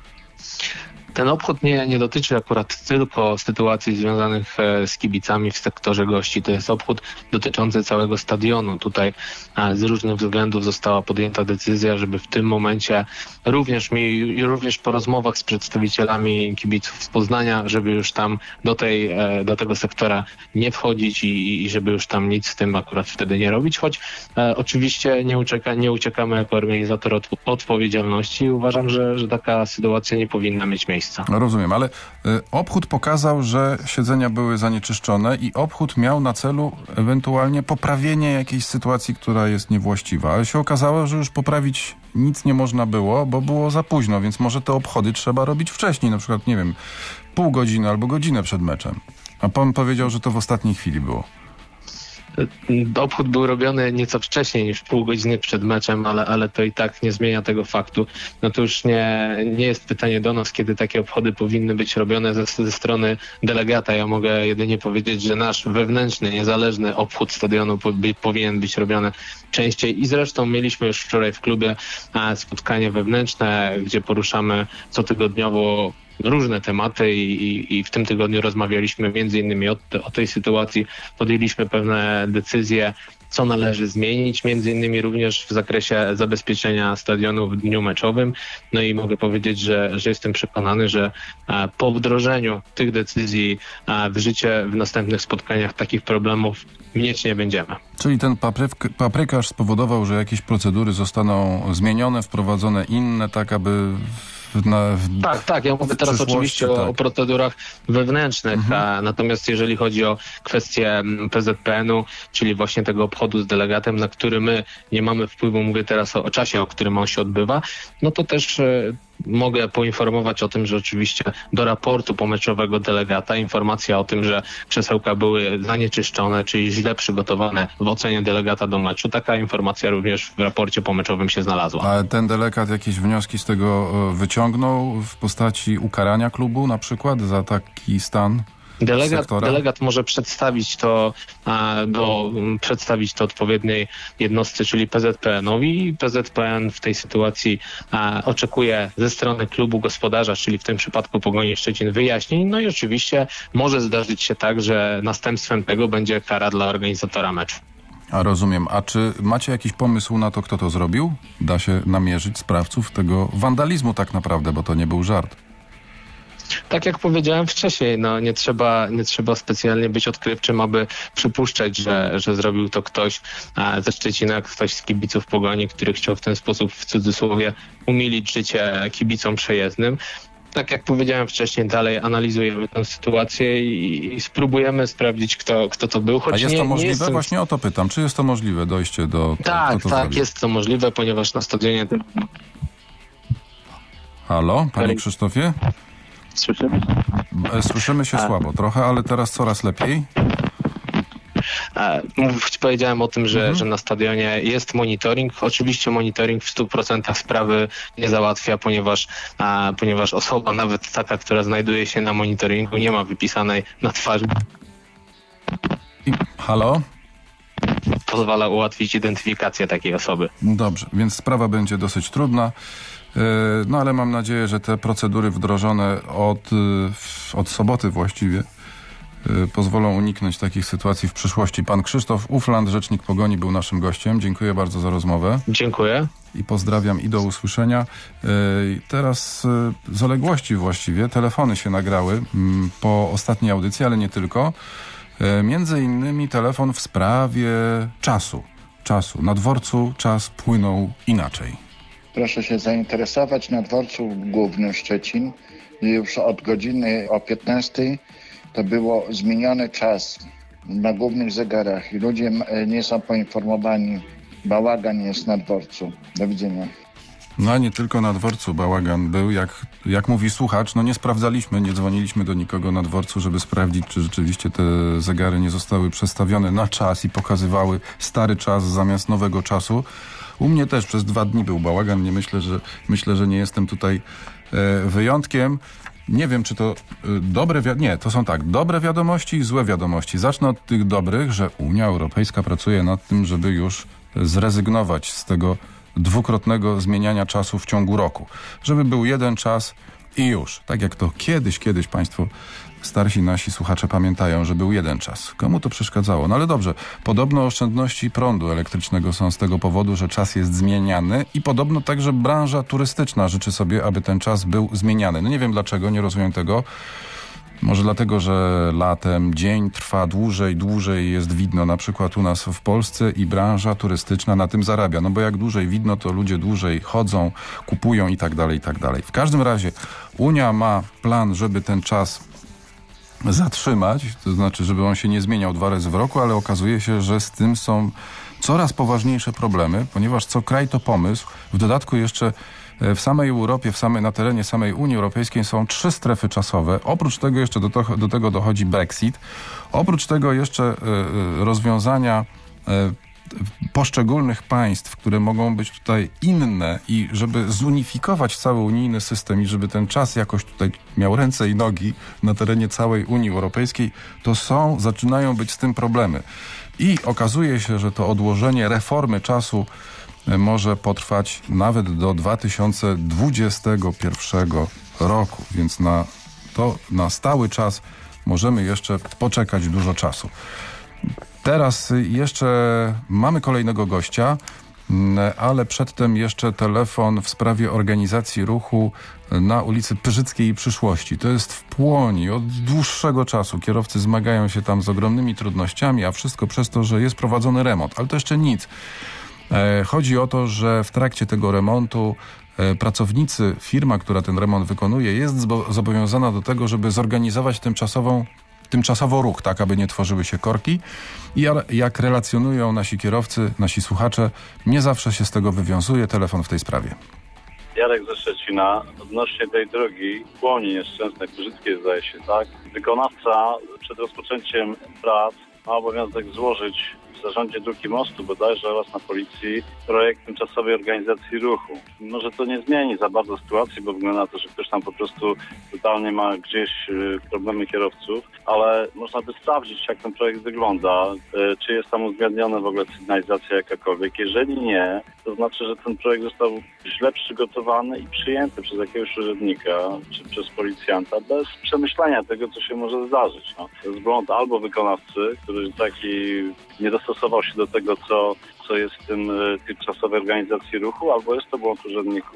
[SPEAKER 7] Ten obchód nie dotyczy akurat tylko sytuacji związanych z kibicami w sektorze gości. To jest obchód dotyczący całego stadionu. Tutaj z różnych względów została podjęta decyzja, żeby w tym momencie również po rozmowach z przedstawicielami kibiców z Poznania, żeby już tam do tego sektora nie wchodzić i żeby już tam nic z tym akurat wtedy nie robić. Choć oczywiście nie uciekamy jako organizator od odpowiedzialności i uważam, że taka sytuacja nie powinna mieć miejsca.
[SPEAKER 2] Rozumiem, ale obchód pokazał, że siedzenia były zanieczyszczone i obchód miał na celu ewentualnie poprawienie jakiejś sytuacji, która jest niewłaściwa. Ale się okazało, że już poprawić nic nie można było, bo było za późno, więc może te obchody trzeba robić wcześniej, na przykład, nie wiem, pół godziny albo godzinę przed meczem. A pan powiedział, że to w ostatniej chwili było.
[SPEAKER 7] Obchód był robiony nieco wcześniej niż pół godziny przed meczem, ale to i tak nie zmienia tego faktu. No to już nie jest pytanie do nas, kiedy takie obchody powinny być robione ze strony delegata. Ja mogę jedynie powiedzieć, że nasz wewnętrzny, niezależny obchód stadionu powinien być robiony częściej i zresztą mieliśmy już wczoraj w klubie spotkanie wewnętrzne, gdzie poruszamy cotygodniowo różne tematy i w tym tygodniu rozmawialiśmy między innymi o tej sytuacji, podjęliśmy pewne decyzje, co należy zmienić, między innymi również w zakresie zabezpieczenia stadionu w dniu meczowym. No i mogę powiedzieć, że jestem przekonany, że po wdrożeniu tych decyzji w życie w następnych spotkaniach takich problemów mieć nie będziemy.
[SPEAKER 2] Czyli ten paprykarz spowodował, że jakieś procedury zostaną zmienione, wprowadzone inne, tak aby
[SPEAKER 7] Tak, ja mówię teraz oczywiście o procedurach wewnętrznych, natomiast jeżeli chodzi o kwestię PZPN-u, czyli właśnie tego obchodu z delegatem, na który my nie mamy wpływu, mówię teraz o czasie, o którym on się odbywa, no to też mogę poinformować o tym, że oczywiście do raportu pomeczowego delegata informacja o tym, że krzesełka były zanieczyszczone, czyli źle przygotowane w ocenie delegata do meczu. Taka informacja również w raporcie pomeczowym się znalazła.
[SPEAKER 2] A ten delegat jakieś wnioski z tego wyciągnął w postaci ukarania klubu na przykład za taki stan?
[SPEAKER 7] Delegat może przedstawić to odpowiedniej jednostce, czyli PZPN-owi. I PZPN w tej sytuacji oczekuje ze strony klubu gospodarza, czyli w tym przypadku Pogoni Szczecin, wyjaśnień. No i oczywiście może zdarzyć się tak, że następstwem tego będzie kara dla organizatora meczu.
[SPEAKER 2] A rozumiem. A czy macie jakiś pomysł na to, kto to zrobił? Da się namierzyć sprawców tego wandalizmu tak naprawdę, bo to nie był żart.
[SPEAKER 7] Tak jak powiedziałem wcześniej, no nie trzeba specjalnie być odkrywczym, aby przypuszczać, że zrobił to ktoś ze Szczecina, ktoś z kibiców Pogoni, który chciał w ten sposób, w cudzysłowie, umilić życie kibicom przejezdnym. Tak jak powiedziałem wcześniej, dalej analizujemy tę sytuację i spróbujemy sprawdzić, kto to był. Choć
[SPEAKER 2] a jest to możliwe? Właśnie o to pytam. Czy jest to możliwe dojście do...
[SPEAKER 7] Tak, jest to możliwe, ponieważ na stadionie...
[SPEAKER 2] Halo, panie Krzysztofie? Słyszymy się słabo trochę, ale teraz coraz lepiej.
[SPEAKER 7] Powiedziałem o tym, że na stadionie jest monitoring. Oczywiście monitoring w 100% sprawy nie załatwia, ponieważ osoba, nawet taka, która znajduje się na monitoringu, nie ma wypisanej na twarzy.
[SPEAKER 2] Halo?
[SPEAKER 7] Pozwala ułatwić identyfikację takiej osoby.
[SPEAKER 2] Dobrze, więc sprawa będzie dosyć trudna. No ale mam nadzieję, że te procedury wdrożone od soboty właściwie pozwolą uniknąć takich sytuacji w przyszłości. Pan Krzysztof Ufland, rzecznik Pogoni, był naszym gościem. Dziękuję bardzo za rozmowę.
[SPEAKER 7] Dziękuję.
[SPEAKER 2] I pozdrawiam i do usłyszenia. Teraz z odległości właściwie telefony się nagrały po ostatniej audycji, ale nie tylko. Między innymi telefon w sprawie czasu. Na dworcu czas płynął inaczej.
[SPEAKER 8] Proszę się zainteresować, na dworcu głównym Szczecin już od godziny o 15 to było zmieniony czas na głównych zegarach i ludzie nie są poinformowani. Bałagan jest na dworcu. Do widzenia.
[SPEAKER 2] No a nie tylko na dworcu bałagan był, jak mówi słuchacz, nie sprawdzaliśmy, nie dzwoniliśmy do nikogo na dworcu, żeby sprawdzić, czy rzeczywiście te zegary nie zostały przestawione na czas i pokazywały stary czas zamiast nowego czasu. U mnie też przez 2 dni był bałagan, myślę, że nie jestem tutaj wyjątkiem. Nie wiem, czy to to są dobre wiadomości i złe wiadomości. Zacznę od tych dobrych, że Unia Europejska pracuje nad tym, żeby już zrezygnować z tego dwukrotnego zmieniania czasu w ciągu roku. Żeby był jeden czas i już. Tak jak to kiedyś Państwo starsi nasi słuchacze pamiętają, że był jeden czas. Komu to przeszkadzało? No ale dobrze. Podobno oszczędności prądu elektrycznego są z tego powodu, że czas jest zmieniany i podobno także branża turystyczna życzy sobie, aby ten czas był zmieniany. No nie wiem dlaczego, nie rozumiem tego. Może dlatego, że latem dzień trwa dłużej jest widno, na przykład u nas w Polsce i branża turystyczna na tym zarabia. No bo jak dłużej widno, to ludzie dłużej chodzą, kupują i tak dalej, i tak dalej. W każdym razie Unia ma plan, żeby ten czas zatrzymać, to znaczy, żeby on się nie zmieniał 2 razy w roku, ale okazuje się, że z tym są coraz poważniejsze problemy, ponieważ co kraj to pomysł. W dodatku jeszcze w samej Europie, na terenie samej Unii Europejskiej są 3 strefy czasowe. Oprócz tego jeszcze do tego dochodzi Brexit. Oprócz tego jeszcze rozwiązania poszczególnych państw, które mogą być tutaj inne i żeby zunifikować cały unijny system i żeby ten czas jakoś tutaj miał ręce i nogi na terenie całej Unii Europejskiej, zaczynają być z tym problemy. I okazuje się, że to odłożenie reformy czasu może potrwać nawet do 2021 roku, więc na stały czas możemy jeszcze poczekać dużo czasu. Teraz jeszcze mamy kolejnego gościa, ale przedtem jeszcze telefon w sprawie organizacji ruchu na ulicy Pyrzyckiej i Przyszłości. To jest w Płoni. Od dłuższego czasu kierowcy zmagają się tam z ogromnymi trudnościami, a wszystko przez to, że jest prowadzony remont. Ale to jeszcze nic. Chodzi o to, że w trakcie tego remontu firma, która ten remont wykonuje, jest zobowiązana do tego, żeby zorganizować tymczasowo ruch, tak aby nie tworzyły się korki. I jak relacjonują nasi kierowcy, nasi słuchacze, nie zawsze się z tego wywiązuje. Telefon w tej sprawie.
[SPEAKER 9] Jarek ze Szczecina. Odnośnie tej drogi Płoni nieszczęsnej, Pyrzyckiej zdaje się, tak? Wykonawca przed rozpoczęciem prac ma obowiązek złożyć w Zarządzie Dróg i Mostu bodajże oraz na Policji projekt tymczasowej organizacji ruchu. Może to nie zmieni za bardzo sytuacji, bo wygląda na to, że ktoś tam po prostu totalnie ma gdzieś problemy kierowców, ale można by sprawdzić, jak ten projekt wygląda, czy jest tam uwzględniona w ogóle sygnalizacja jakakolwiek. Jeżeli nie, to znaczy, że ten projekt został źle przygotowany i przyjęty przez jakiegoś urzędnika czy przez policjanta bez przemyślenia tego, co się może zdarzyć. No. To jest błąd albo wykonawcy, który nie dostosował się do tego, co jest w tym tymczasowej organizacji ruchu, albo jest to błąd urzędników.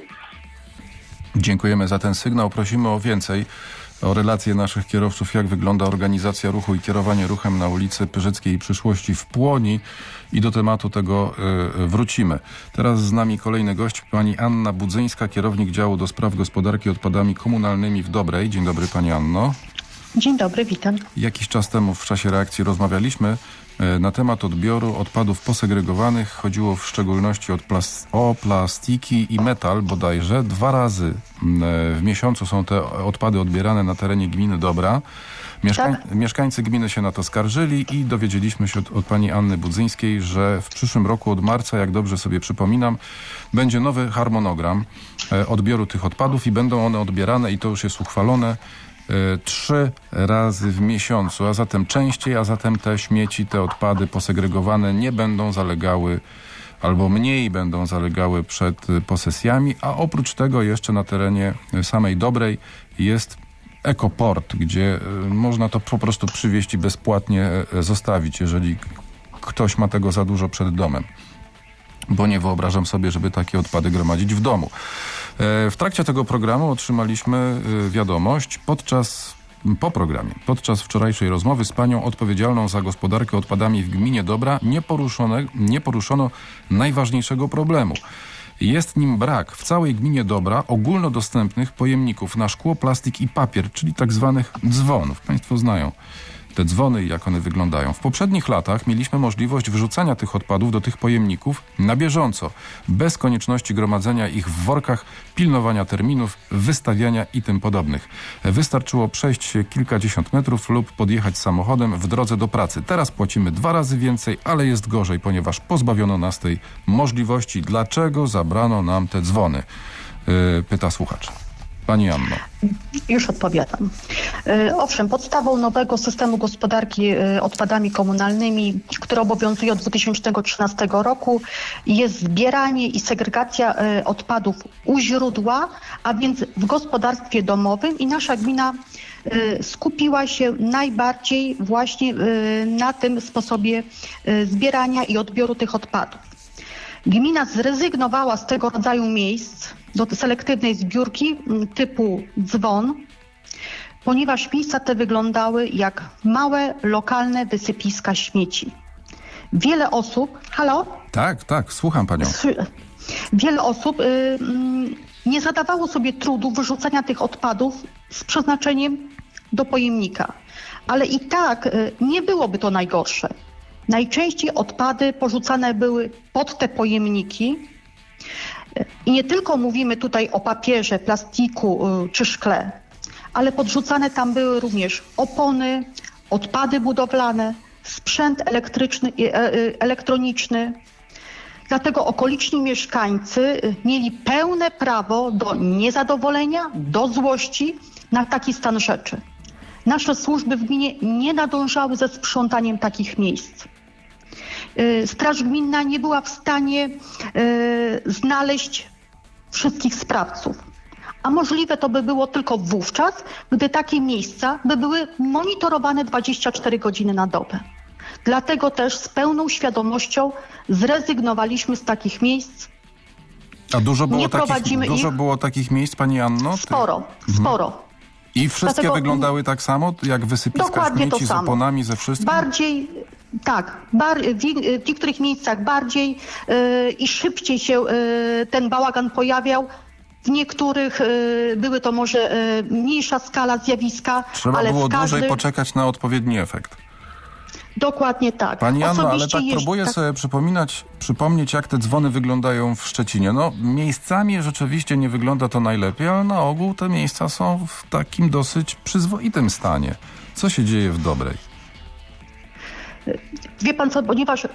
[SPEAKER 2] Dziękujemy za ten sygnał. Prosimy o więcej, o relacje naszych kierowców, jak wygląda organizacja ruchu i kierowanie ruchem na ulicy Pyrzyckiej i Przyszłości w Płoni i do tematu tego wrócimy. Teraz z nami kolejny gość, pani Anna Budzyńska, kierownik działu do spraw gospodarki odpadami komunalnymi w Dobrej. Dzień dobry, pani Anno.
[SPEAKER 10] Dzień dobry, witam.
[SPEAKER 2] Jakiś czas temu w czasie reakcji rozmawialiśmy na temat odbioru odpadów posegregowanych. Chodziło w szczególności o plastiki i metal bodajże. 2 razy w miesiącu są te odpady odbierane na terenie gminy Dobra. Mieszkańcy gminy się na to skarżyli i dowiedzieliśmy się od pani Anny Budzyńskiej, że w przyszłym roku od marca, jak dobrze sobie przypominam, będzie nowy harmonogram odbioru tych odpadów i będą one odbierane, i to już jest uchwalone, 3 razy w miesiącu, a zatem częściej, a zatem te śmieci, te odpady posegregowane nie będą zalegały albo mniej będą zalegały przed posesjami, a oprócz tego jeszcze na terenie samej Dobrej jest ekoport, gdzie można to po prostu przywieźć i bezpłatnie zostawić, jeżeli ktoś ma tego za dużo przed domem. Bo nie wyobrażam sobie, żeby takie odpady gromadzić w domu. W trakcie tego programu otrzymaliśmy wiadomość podczas wczorajszej rozmowy z panią odpowiedzialną za gospodarkę odpadami w gminie Dobra nie poruszono najważniejszego problemu. Jest nim brak w całej gminie Dobra ogólnodostępnych pojemników na szkło, plastik i papier, czyli tak zwanych dzwonów. Państwo znają te dzwony i jak one wyglądają. W poprzednich latach mieliśmy możliwość wrzucania tych odpadów do tych pojemników na bieżąco, bez konieczności gromadzenia ich w workach, pilnowania terminów, wystawiania i tym podobnych. Wystarczyło przejść się kilkadziesiąt metrów lub podjechać samochodem w drodze do pracy. Teraz płacimy 2 razy więcej, ale jest gorzej, ponieważ pozbawiono nas tej możliwości. Dlaczego zabrano nam te dzwony? Pyta słuchacz. Pani Anno.
[SPEAKER 10] Już odpowiadam. Owszem, podstawą nowego systemu gospodarki odpadami komunalnymi, który obowiązuje od 2013 roku, jest zbieranie i segregacja odpadów u źródła, a więc w gospodarstwie domowym, i nasza gmina skupiła się najbardziej właśnie na tym sposobie zbierania i odbioru tych odpadów. Gmina zrezygnowała z tego rodzaju miejsc do selektywnej zbiórki typu dzwon, ponieważ miejsca te wyglądały jak małe, lokalne wysypiska śmieci. Wiele osób... Halo?
[SPEAKER 2] Tak, słucham panią.
[SPEAKER 10] Wiele osób nie zadawało sobie trudu wyrzucania tych odpadów z przeznaczeniem do pojemnika. Ale i tak nie byłoby to najgorsze. Najczęściej odpady porzucane były pod te pojemniki i nie tylko mówimy tutaj o papierze, plastiku czy szkle, ale podrzucane tam były również opony, odpady budowlane, sprzęt elektryczny i elektroniczny. Dlatego okoliczni mieszkańcy mieli pełne prawo do niezadowolenia, do złości na taki stan rzeczy. Nasze służby w gminie nie nadążały ze sprzątaniem takich miejsc. Straż gminna nie była w stanie znaleźć wszystkich sprawców. A możliwe to by było tylko wówczas, gdy takie miejsca by były monitorowane 24 godziny na dobę. Dlatego też z pełną świadomością zrezygnowaliśmy z takich miejsc.
[SPEAKER 2] A dużo było takich miejsc, pani Anno?
[SPEAKER 10] Sporo.
[SPEAKER 2] I wszystkie wyglądały tak samo, jak wysypiska śmieci z oponami, ze wszystkim?
[SPEAKER 10] W niektórych miejscach bardziej i szybciej się ten bałagan pojawiał. W niektórych były to może mniejsza skala zjawiska.
[SPEAKER 2] Trzeba było dłużej poczekać na odpowiedni efekt.
[SPEAKER 10] Dokładnie tak.
[SPEAKER 2] Pani Anno, ale tak próbuję sobie przypomnieć, jak te dzwony wyglądają w Szczecinie. No, miejscami rzeczywiście nie wygląda to najlepiej, ale na ogół te miejsca są w takim dosyć przyzwoitym stanie. Co się dzieje w Dobrej?
[SPEAKER 10] Wie pan co, ponieważ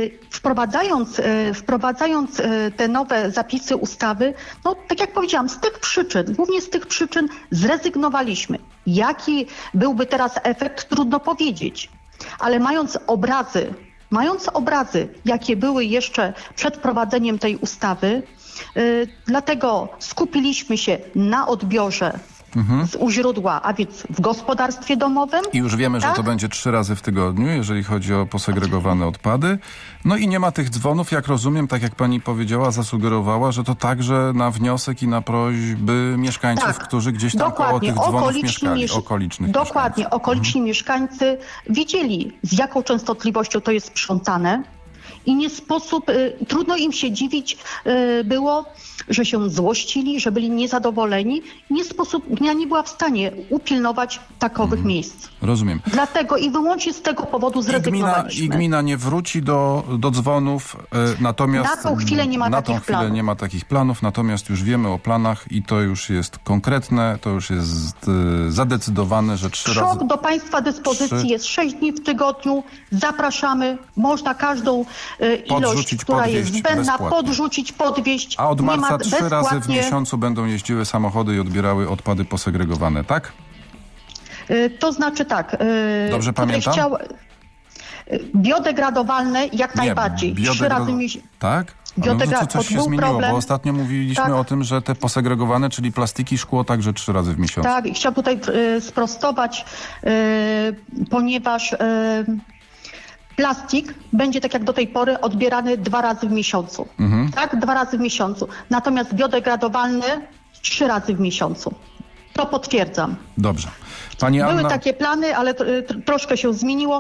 [SPEAKER 10] wprowadzając te nowe zapisy ustawy, no tak jak powiedziałam, głównie z tych przyczyn zrezygnowaliśmy. Jaki byłby teraz efekt, trudno powiedzieć. Ale mając obrazy, jakie były jeszcze przed wprowadzeniem tej ustawy, dlatego skupiliśmy się na odbiorze u źródła, a więc w gospodarstwie domowym.
[SPEAKER 2] I już wiemy, że to będzie 3 razy w tygodniu, jeżeli chodzi o posegregowane odpady. No i nie ma tych dzwonów, jak rozumiem, tak jak pani powiedziała, zasugerowała, że to także na wniosek i na prośby mieszkańców, którzy gdzieś tam koło tych dzwonów mieszkali.
[SPEAKER 10] Dokładnie. Okoliczni mieszkańcy widzieli, z jaką częstotliwością to jest sprzątane. I nie sposób, trudno im się dziwić było, że się złościli, że byli niezadowoleni. Gmina nie była w stanie upilnować takowych miejsc.
[SPEAKER 2] Rozumiem.
[SPEAKER 10] Dlatego i wyłącznie z tego powodu zrezygnowaliśmy.
[SPEAKER 2] I gmina nie wróci do dzwonów, natomiast
[SPEAKER 10] na tą chwilę nie ma takich planów.
[SPEAKER 2] Natomiast już wiemy o planach i to już jest konkretne, to już jest zadecydowane, że 3 razy...
[SPEAKER 10] Do państwa dyspozycji jest 6 dni w tygodniu. Zapraszamy. Można każdą ilość, która jest zbędna, podrzucić, podwieźć.
[SPEAKER 2] A od marca 3 razy w miesiącu będą jeździły samochody i odbierały odpady posegregowane, tak?
[SPEAKER 10] To znaczy tak.
[SPEAKER 2] Dobrze pamiętam?
[SPEAKER 10] Biodegradowalne jak najbardziej. 3 razy miesiąc.
[SPEAKER 2] Tak? To coś się zmieniło, bo ostatnio mówiliśmy o tym, że te posegregowane, czyli plastiki, szkło, także 3 razy w miesiącu.
[SPEAKER 10] Tak, chciałam tutaj sprostować, ponieważ plastik będzie tak jak do tej pory odbierany 2 razy w miesiącu. Tak? 2 razy w miesiącu. Natomiast biodegradowalne 3 razy w miesiącu. To potwierdzam.
[SPEAKER 2] Dobrze. Pani Anna...
[SPEAKER 10] Były takie plany, ale troszkę się zmieniło.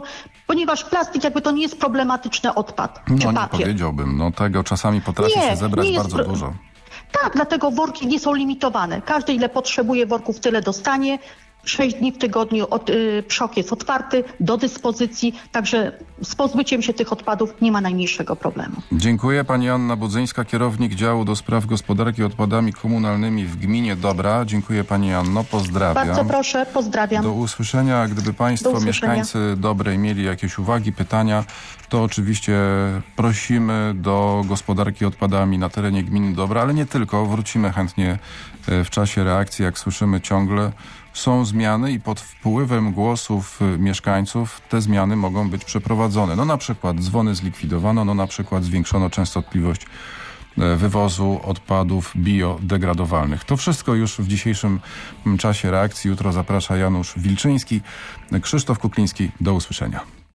[SPEAKER 10] ponieważ plastik jakby to nie jest problematyczny odpad, czy
[SPEAKER 2] No nie
[SPEAKER 10] papier.
[SPEAKER 2] powiedziałbym, no tego czasami potrafi się zebrać
[SPEAKER 10] nie jest
[SPEAKER 2] bardzo dużo.
[SPEAKER 10] Tak, dlatego worki nie są limitowane. Każdy ile potrzebuje worków, tyle dostanie. 6 dni w tygodniu PSZOK jest otwarty, do dyspozycji, także z pozbyciem się tych odpadów nie ma najmniejszego problemu.
[SPEAKER 2] Dziękuję. Pani Anna Budzyńska, kierownik działu do spraw gospodarki odpadami komunalnymi w gminie Dobra. Dziękuję Pani Anno, pozdrawiam.
[SPEAKER 10] Bardzo proszę, pozdrawiam.
[SPEAKER 2] Do usłyszenia. Gdyby Państwo, mieszkańcy Dobrej, mieli jakieś uwagi, pytania, to oczywiście prosimy do gospodarki odpadami na terenie gminy Dobra, ale nie tylko. Wrócimy chętnie w czasie reakcji, jak słyszymy ciągle. Są zmiany i pod wpływem głosów mieszkańców te zmiany mogą być przeprowadzone. No na przykład dzwony zlikwidowano, no na przykład zwiększono częstotliwość wywozu odpadów biodegradowalnych. To wszystko już w dzisiejszym czasie reakcji. Jutro zaprasza Janusz Wilczyński. Krzysztof Kukliński. Do usłyszenia.